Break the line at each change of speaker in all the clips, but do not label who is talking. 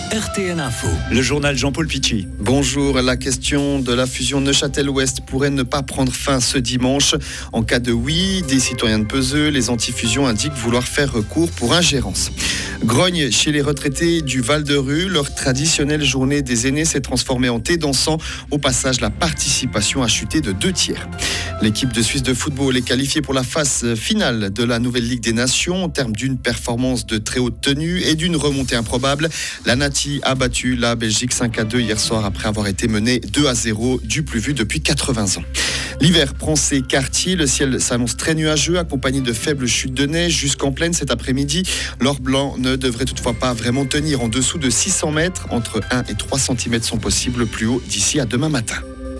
RTN Info, le journal Jean-Paul Pichy.
Bonjour, la question de la fusion Neuchâtel-Ouest pourrait ne pas prendre fin ce dimanche. En cas de oui, des citoyens de Peseux, les anti-fusions indiquent vouloir faire recours pour ingérence. Grogne chez les retraités du Val-de-Rue, leur traditionnelle journée des aînés s'est transformée en thé dansant. Au passage, la participation a chuté de 2/3. L'équipe de Suisse de football est qualifiée pour la phase finale de la nouvelle Ligue des Nations au terme d'une performance de très haute tenue et d'une remontée improbable. La Nati a battu la Belgique 5-2 hier soir après avoir été menée 2-0 du plus vu depuis 80 ans. L'hiver prend ses quartiers, le ciel s'annonce très nuageux accompagné de faibles chutes de neige jusqu'en plaine cet après-midi. L'or blanc ne devrait toutefois pas vraiment tenir en dessous de 600 mètres. Entre 1 et 3 cm sont possibles plus haut d'ici à demain matin.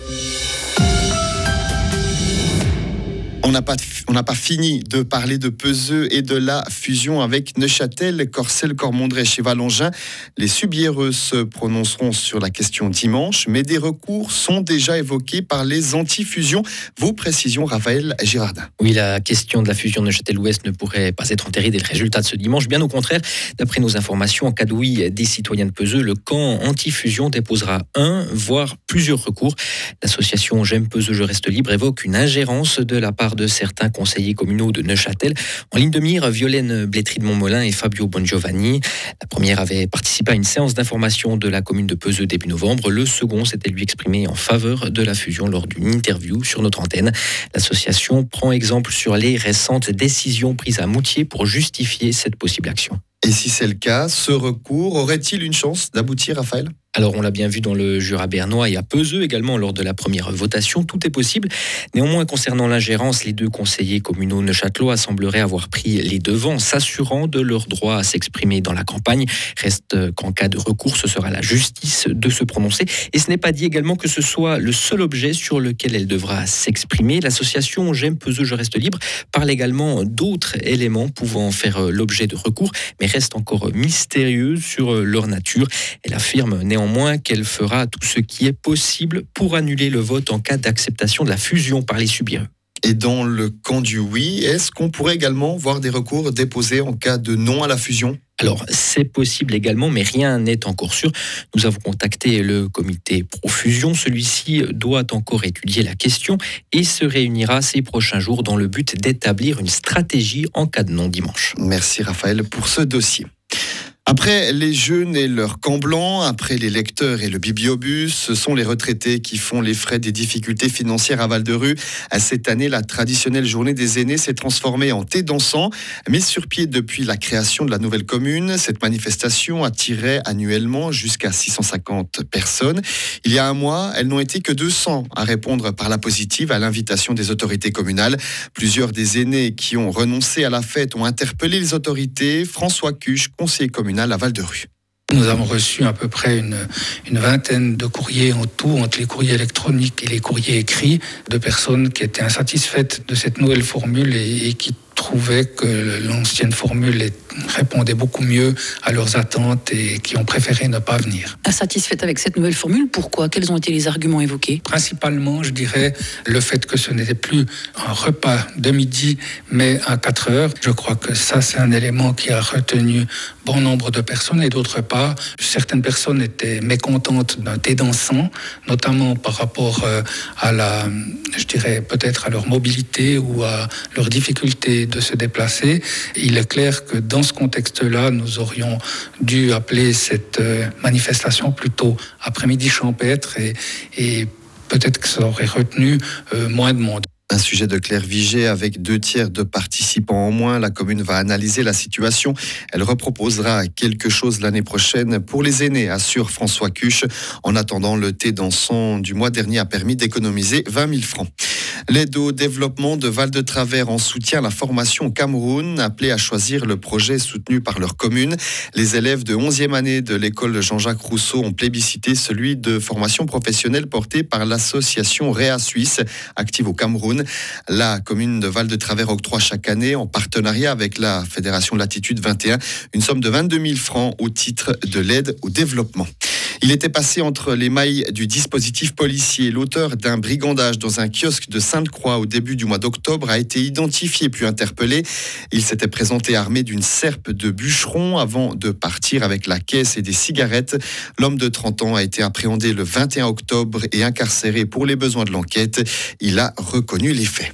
On n'a pas fini de parler de Peseux et de la fusion avec Neuchâtel, Corcelles, Cormondrey chez Vallongin. Les Subiéreux se prononceront sur la question dimanche, mais des recours sont déjà évoqués par les anti-fusions. Vos précisions, Raphaël Girardin.
Oui, la question de la fusion Neuchâtel-Ouest ne pourrait pas être enterrée dès le résultat de ce dimanche. Bien au contraire, d'après nos informations, en cas de oui des citoyens de Peseux, le camp anti-fusion déposera un, voire plusieurs recours. L'association J'aime Peseux, je reste libre évoque une ingérence de la part de certains conseillers communaux de Neuchâtel. En ligne de mire, Violaine Blétry de Montmolin et Fabio Bongiovanni. La première avait participé à une séance d'information de la commune de Peseux début novembre. Le second s'était lui exprimé en faveur de la fusion lors d'une interview sur notre antenne. L'association prend exemple sur les récentes décisions prises à Moutier pour justifier cette possible action.
Et si c'est le cas, ce recours aurait-il une chance d'aboutir, Raphaël ?
Alors, on l'a bien vu dans le Jura bernois et à Peseux également lors de la première votation, tout est possible. Néanmoins, concernant l'ingérence, les deux conseillers communaux neuchâtelois sembleraient avoir pris les devants, s'assurant de leur droit à s'exprimer dans la campagne. Reste qu'en cas de recours, ce sera la justice de se prononcer. Et ce n'est pas dit également que ce soit le seul objet sur lequel elle devra s'exprimer. L'association J'aime Peseux, je reste libre parle également d'autres éléments pouvant faire l'objet de recours, mais reste encore mystérieuse sur leur nature. Elle affirme néanmoins qu'elle fera tout ce qui est possible pour annuler le vote en cas d'acceptation de la fusion par les Subiéreux.
Et dans le camp du oui, est-ce qu'on pourrait également voir des recours déposés en cas de non à la fusion ?
Alors, c'est possible également, mais rien n'est encore sûr. Nous avons contacté le comité pro-fusion. Celui-ci doit encore étudier la question et se réunira ces prochains jours dans le but d'établir une stratégie en cas de non dimanche.
Merci Raphaël pour ce dossier. Après les jeunes et leur camp blanc, après les lecteurs et le bibliobus, ce sont les retraités qui font les frais des difficultés financières à Val-de-Rue. Cette année, la traditionnelle journée des aînés s'est transformée en thé dansant. Mise sur pied depuis la création de la nouvelle commune, cette manifestation attirait annuellement jusqu'à 650 personnes. Il y a un mois, elles n'ont été que 200 à répondre par la positive à l'invitation des autorités communales. Plusieurs des aînés qui ont renoncé à la fête ont interpellé les autorités. François Cuche, conseiller communal à Val-de-Rue.
Nous avons reçu à peu près une vingtaine de courriers en tout, entre les courriers électroniques et les courriers écrits, de personnes qui étaient insatisfaites de cette nouvelle formule et qui trouvaient que l'ancienne formule répondait beaucoup mieux à leurs attentes et qui ont préféré ne pas venir.
Insatisfaites avec cette nouvelle formule, pourquoi ? Quels ont été les arguments évoqués ?
Principalement, je dirais, le fait que ce n'était plus un repas de midi, mais à 4 heures. Je crois que ça, c'est un élément qui a retenu bon nombre de personnes. Et d'autre part, certaines personnes étaient mécontentes d'un thé dansant, notamment par rapport peut-être à leur mobilité ou à leur difficulté de se déplacer. Il est clair que dans ce contexte-là, nous aurions dû appeler cette manifestation plutôt après-midi champêtre et peut-être que ça aurait retenu moins de monde.
Un sujet de Claire Vigée avec 2/3 de participants en moins. La commune va analyser la situation. Elle reproposera quelque chose l'année prochaine pour les aînés, assure François Cuche. En attendant, le thé dansant du mois dernier a permis d'économiser 20 000 francs. L'aide au développement de Val-de-Travers en soutien à la formation au Cameroun, appelés à choisir le projet soutenu par leur commune. Les élèves de 11e année de l'école Jean-Jacques Rousseau ont plébiscité celui de formation professionnelle porté par l'association Réa Suisse, active au Cameroun. La commune de Val-de-Travers octroie chaque année, en partenariat avec la Fédération Latitude 21, une somme de 22 000 francs au titre de l'aide au développement. Il était passé entre les mailles du dispositif policier. L'auteur d'un brigandage dans un kiosque de Sainte-Croix au début du mois d'octobre a été identifié puis interpellé. Il s'était présenté armé d'une serpe de bûcheron avant de partir avec la caisse et des cigarettes. L'homme de 30 ans a été appréhendé le 21 octobre et incarcéré pour les besoins de l'enquête. Il a reconnu les faits.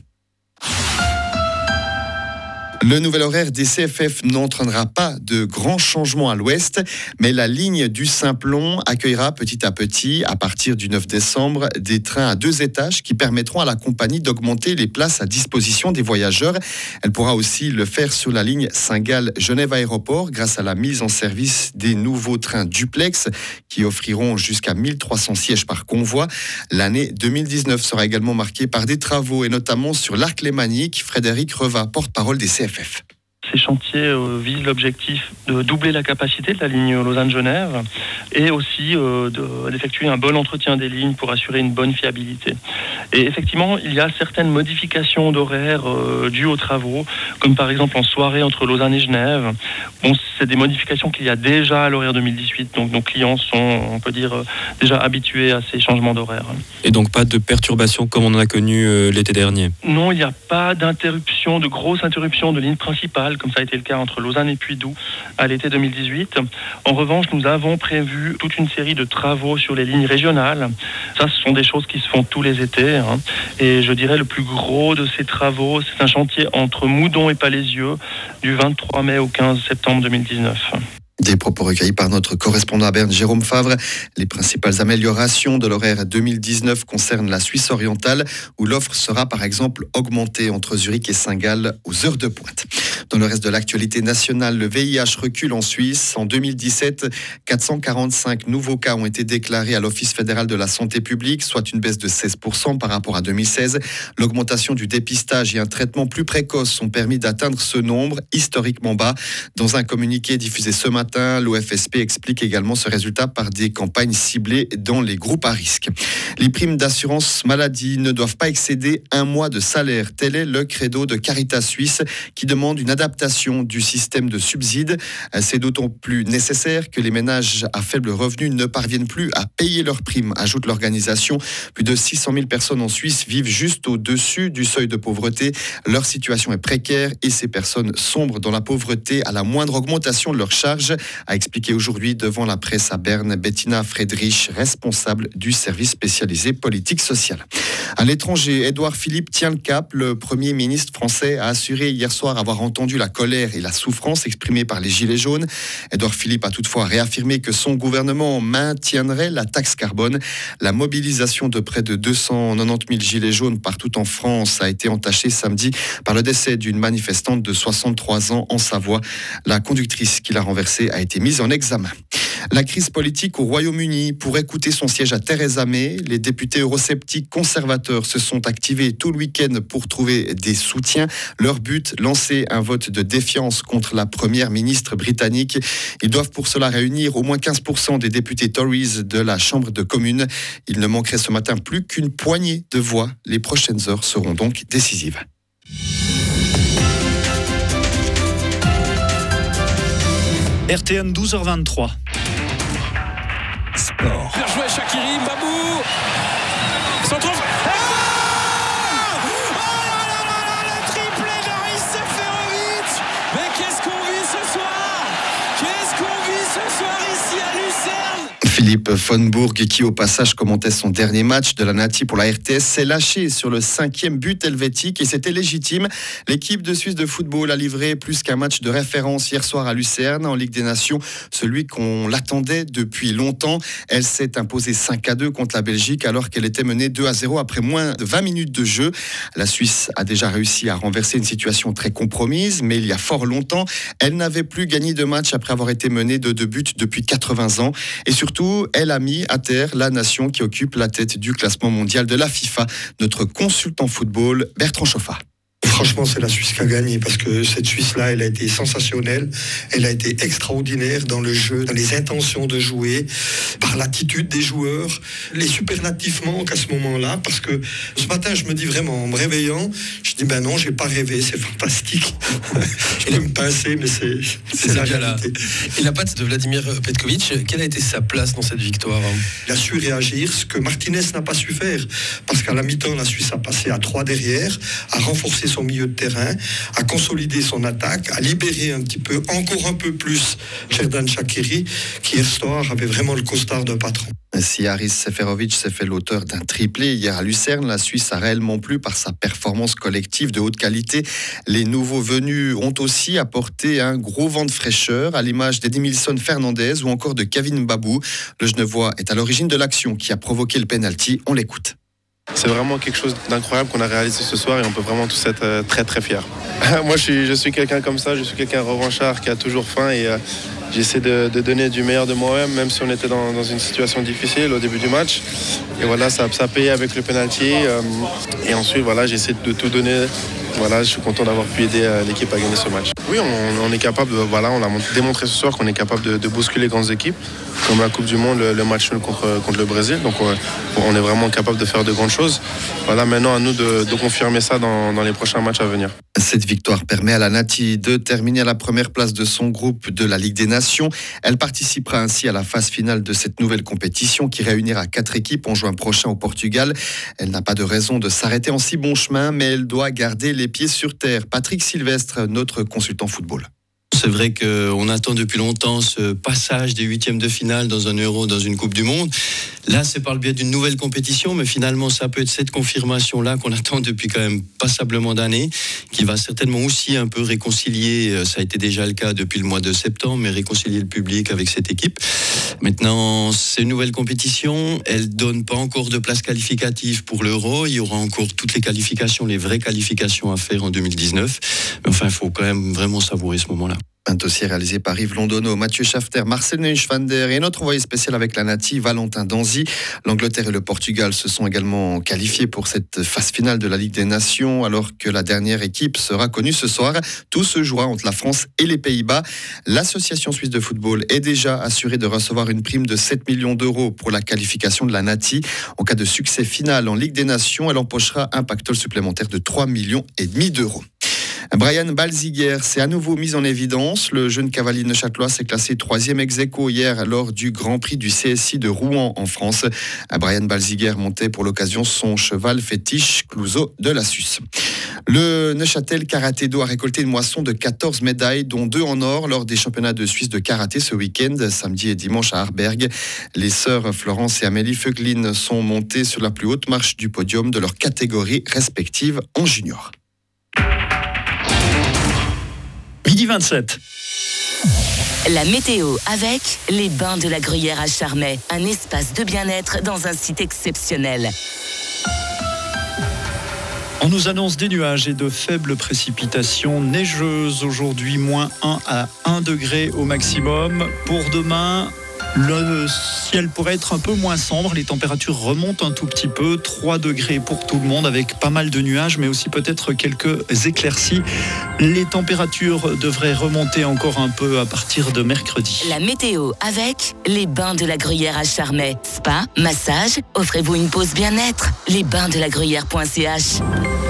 Le nouvel horaire des CFF n'entraînera pas de grands changements à l'ouest, mais la ligne du Simplon accueillera petit à petit, à partir du 9 décembre, des trains à 2 étages qui permettront à la compagnie d'augmenter les places à disposition des voyageurs. Elle pourra aussi le faire sur la ligne Saint-Gall-Genève Aéroport grâce à la mise en service des nouveaux trains duplex qui offriront jusqu'à 1300 sièges par convoi. L'année 2019 sera également marquée par des travaux et notamment sur l'Arc lémanique. Frédéric Reva, porte-parole des CFF.
Ces chantiers visent l'objectif de doubler la capacité de la ligne Lausanne-Genève et aussi d'effectuer un bon entretien des lignes pour assurer une bonne fiabilité. Et effectivement, il y a certaines modifications d'horaire dues aux travaux, comme par exemple en soirée entre Lausanne et Genève. Bon, c'est des modifications qu'il y a déjà à l'horaire 2018, donc nos clients sont, on peut dire, déjà habitués à ces changements d'horaire.
Et donc pas de perturbations comme on en a connu l'été dernier?
Non, il n'y a pas d'interruption, de grosse interruption de ligne principale, comme ça a été le cas entre Lausanne et Puy-Doux à l'été 2018. En revanche, nous avons prévu toute une série de travaux sur les lignes régionales. Ça, ce sont des choses qui se font tous les étés. Et je dirais le plus gros de ces travaux, c'est un chantier entre Moudon et Palaisieux du 23 mai au 15 septembre 2019.
Des propos recueillis par notre correspondant à Berne, Jérôme Favre. Les principales améliorations de l'horaire 2019 concernent la Suisse orientale, où l'offre sera par exemple augmentée entre Zurich et Saint-Gall aux heures de pointe. Dans le reste de l'actualité nationale, le VIH recule en Suisse. En 2017, 445 nouveaux cas ont été déclarés à l'Office fédéral de la santé publique, soit une baisse de 16% par rapport à 2016. L'augmentation du dépistage et un traitement plus précoce ont permis d'atteindre ce nombre historiquement bas. Dans un communiqué diffusé ce matin, l'OFSP explique également ce résultat par des campagnes ciblées dans les groupes à risque. Les primes d'assurance maladie ne doivent pas excéder 1 mois de salaire. Tel est le credo de Caritas Suisse qui demande une adaptation du système de subsides. C'est d'autant plus nécessaire que les ménages à faible revenu ne parviennent plus à payer leurs primes, ajoute l'organisation. Plus de 600 000 personnes en Suisse vivent juste au-dessus du seuil de pauvreté. Leur situation est précaire et ces personnes sombrent dans la pauvreté à la moindre augmentation de leurs charges, a expliqué aujourd'hui devant la presse à Berne Bettina Friedrich, responsable du service spécialisé politique sociale. À l'étranger, Édouard Philippe tient le cap. Le Premier ministre français a assuré hier soir avoir entendu la colère et la souffrance exprimées par les Gilets jaunes. Édouard Philippe a toutefois réaffirmé que son gouvernement maintiendrait la taxe carbone. La mobilisation de près de 290 000 Gilets jaunes partout en France a été entachée samedi par le décès d'une manifestante de 63 ans en Savoie. La conductrice qui l'a renversée a été mise en examen. La crise politique au Royaume-Uni pourrait coûter son siège à Theresa May. Les députés eurosceptiques conservateurs se sont activés tout le week-end pour trouver des soutiens. Leur but, lancer un vote de défiance contre la première ministre britannique. Ils doivent pour cela réunir au moins 15% des députés Tories de la Chambre de communes. Il ne manquerait ce matin plus qu'une poignée de voix. Les prochaines heures seront donc décisives.
RTN 12h23. Sport.
Bien joué Shaqiri, Babou. Centre. Le triplé d'Aris Seferovic. Mais qu'est-ce qu'on vit ce soir? Qu'est-ce qu'on vit ce soir ici à Lucerne?
Philippe von Bourg, qui au passage commentait son dernier match de la Nati pour la RTS, s'est lâché sur le 5e but helvétique et c'était légitime. L'équipe de Suisse de football a livré plus qu'un match de référence hier soir à Lucerne en Ligue des Nations, celui qu'on l'attendait depuis longtemps. Elle s'est imposée 5-2 contre la Belgique alors qu'elle était menée 2-0 après moins de 20 minutes de jeu. La Suisse a déjà réussi à renverser une situation très compromise, mais il y a fort longtemps, elle n'avait plus gagné de match après avoir été menée de 2 buts depuis 80 ans. Et surtout, elle a mis à terre la nation qui occupe la tête du classement mondial de la FIFA. Notre consultant football, Bertrand Chauffat.
Franchement, c'est la Suisse qui a gagné parce que cette Suisse-là, elle a été sensationnelle, elle a été extraordinaire dans le jeu, dans les intentions de jouer, par l'attitude des joueurs. Les superlatifs manquent à ce moment-là parce que ce matin, je me dis vraiment, en me réveillant, je dis non, j'ai pas rêvé, c'est fantastique. Je peux me pincer, mais c'est la réalité.
Et la patte de Vladimir Petkovic, quelle a été sa place dans cette victoire?
Il a su réagir, ce que Martinez n'a pas su faire, parce qu'à la mi-temps, la Suisse a passé à 3 derrière, a renforcé son milieu de terrain, a consolidé son attaque, a libéré un petit peu, encore un peu plus, Xherdan Shaqiri, qui hier soir avait vraiment le costard d'un patron.
Si Haris Seferovic s'est fait l'auteur d'un triplé hier à Lucerne, la Suisse a réellement plu par sa performance collective de haute qualité. Les nouveaux venus ont aussi apporté un gros vent de fraîcheur, à l'image d'Edmilson Fernandez ou encore de Kevin Babou. Le Genevois est à l'origine de l'action qui a provoqué le penalty. On l'écoute.
C'est vraiment quelque chose d'incroyable qu'on a réalisé ce soir et on peut vraiment tous être très très fiers. Moi je suis quelqu'un comme ça, je suis quelqu'un revanchard qui a toujours faim et j'essaie de donner du meilleur de moi-même, même si on était dans une situation difficile au début du match. Et voilà, ça a payé avec le penalty. Et ensuite, voilà, j'essaie de tout donner. Voilà, je suis content d'avoir pu aider l'équipe à gagner ce match. Oui, on est capable, on a démontré ce soir qu'on est capable de bousculer les grandes équipes, comme la Coupe du Monde, le match nul contre le Brésil. Donc on est vraiment capable de faire de grandes choses. Voilà, maintenant à nous de confirmer ça dans les prochains matchs à venir.
Cette victoire permet à la Nati de terminer à la première place de son groupe de la Ligue des Nations. Elle participera ainsi à la phase finale de cette nouvelle compétition qui réunira 4 équipes en juin prochain au Portugal. Elle n'a pas de raison de s'arrêter en si bon chemin, mais elle doit garder les pieds sur terre. Patrick Sylvestre, notre consultant football.
C'est vrai qu'on attend depuis longtemps ce passage des 8e de finale dans un Euro, dans une Coupe du Monde. Là, c'est par le biais d'une nouvelle compétition, mais finalement, ça peut être cette confirmation-là qu'on attend depuis quand même passablement d'années, qui va certainement aussi un peu réconcilier, ça a été déjà le cas depuis le mois de septembre, mais réconcilier le public avec cette équipe. Maintenant, ces nouvelles compétitions, elles ne donnent pas encore de place qualificative pour l'Euro. Il y aura encore toutes les qualifications, les vraies qualifications à faire en 2019. Mais enfin, il faut quand même vraiment savourer ce moment-là.
Un dossier réalisé par Yves Londonneau, Mathieu Schafter, Marcel Neuschwander et notre envoyé spécial avec la Nati, Valentin Danzi. L'Angleterre et le Portugal se sont également qualifiés pour cette phase finale de la Ligue des Nations, alors que la dernière équipe sera connue ce soir. Tout se jouera entre la France et les Pays-Bas. L'Association suisse de football est déjà assurée de recevoir une prime de 7 millions d'euros pour la qualification de la Nati. En cas de succès final en Ligue des Nations, elle empochera un pactole supplémentaire de 3,5 millions d'euros. Brian Balziger s'est à nouveau mis en évidence. Le jeune cavalier neuchâtelois s'est classé 3e ex-aequo hier lors du Grand Prix du CSI de Rouen en France. Brian Balziger montait pour l'occasion son cheval fétiche Clouseau de la Suisse. Le Neuchâtel Karaté-Do a récolté une moisson de 14 médailles, dont 2 en or lors des championnats de Suisse de karaté ce week-end, samedi et dimanche à Harberg. Les sœurs Florence et Amélie Feuglin sont montées sur la plus haute marche du podium de leur catégorie respective en junior.
Midi 27.
La météo avec les bains de la Gruyère à Charmey, un espace de bien-être dans un site exceptionnel.
On nous annonce des nuages et de faibles précipitations neigeuses. Aujourd'hui, -1 à 1 degré au maximum. Pour demain, le ciel pourrait être un peu moins sombre, les températures remontent un tout petit peu, 3 degrés pour tout le monde avec pas mal de nuages mais aussi peut-être quelques éclaircies. Les températures devraient remonter encore un peu à partir de mercredi.
La météo avec les bains de la Gruyère à Charmey. Spa, massage, offrez-vous une pause bien-être. Lesbainsdelagruyère.ch.